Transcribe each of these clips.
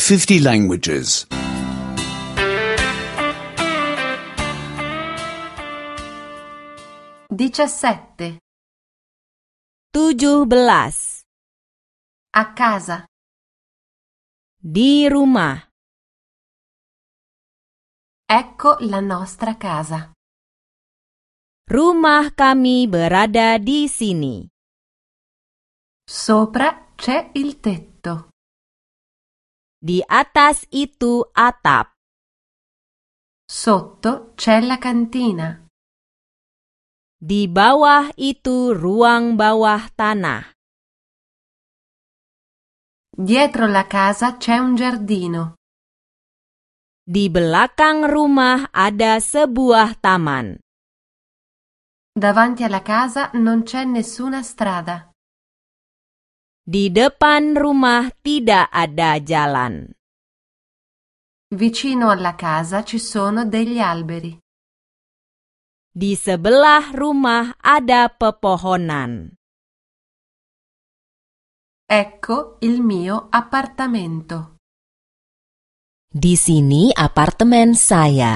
50 languages. 17. 17. A casa. Di rumah. Ecco la nostra casa. Rumah kami berada di sini. Sopra c'è il tetto. Di atas itu atap. Sotto c'è la cantina. Di bawah itu ruang bawah tanah. Dietro la casa c'è un giardino. Di belakang rumah ada sebuah taman. Davanti alla casa non c'è nessuna strada. Di depan rumah tidak ada jalan. Vicino alla casa ci sono degli alberi. Di sebelah rumah ada pepohonan. Ecco il mio appartamento. Di sini apartemen saya.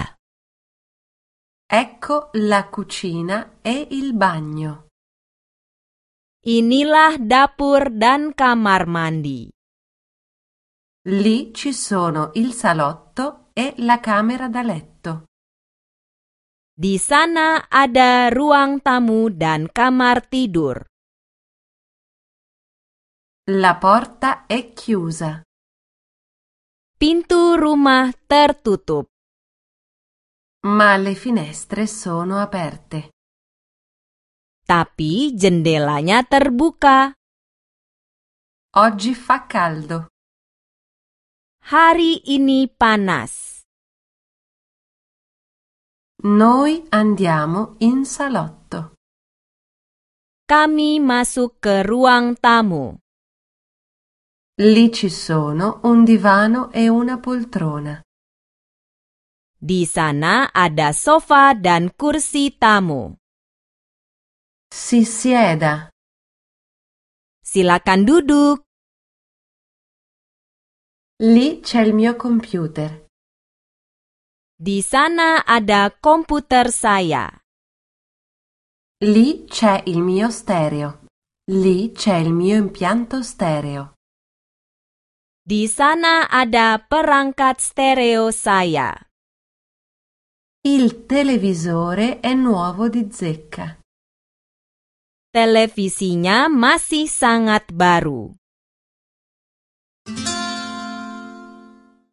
Ecco la cucina e il bagno. Inilah dapur dan kamar mandi. Lì ci sono il salotto e la camera da letto. Di sana ada ruang tamu dan kamar tidur. La porta è chiusa. Pintu rumah tertutup. Ma le finestre sono aperte. Tapi jendelanya terbuka. Oggi fa caldo. Hari ini panas. Noi andiamo in salotto. Kami masuk ke ruang tamu. Lì ci sono un divano e una poltrona. Di sana ada sofa dan kursi tamu. Si sieda. Silakan duduk. Lì c'è il mio computer. Di sana ada komputer saya. Lì c'è il mio stereo. Lì c'è il mio impianto stereo. Di sana ada perangkat stereo saya. Il televisore è nuovo di zecca. Televisinya masih sangat baru.